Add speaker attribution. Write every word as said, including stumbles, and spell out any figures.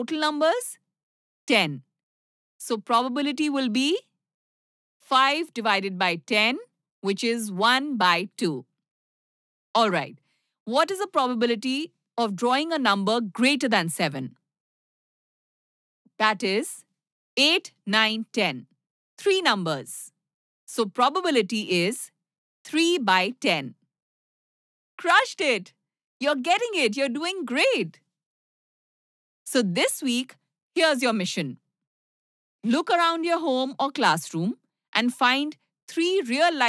Speaker 1: total numbers? ten. So probability will be five divided by ten, which is one by two. All right. What is the probability of drawing a number greater than seven? That is eight, nine, ten. Three numbers. So probability is three by ten. Crushed it! You're getting it. You're doing great. So this week, here's your mission. Look around your home or classroom and find three real life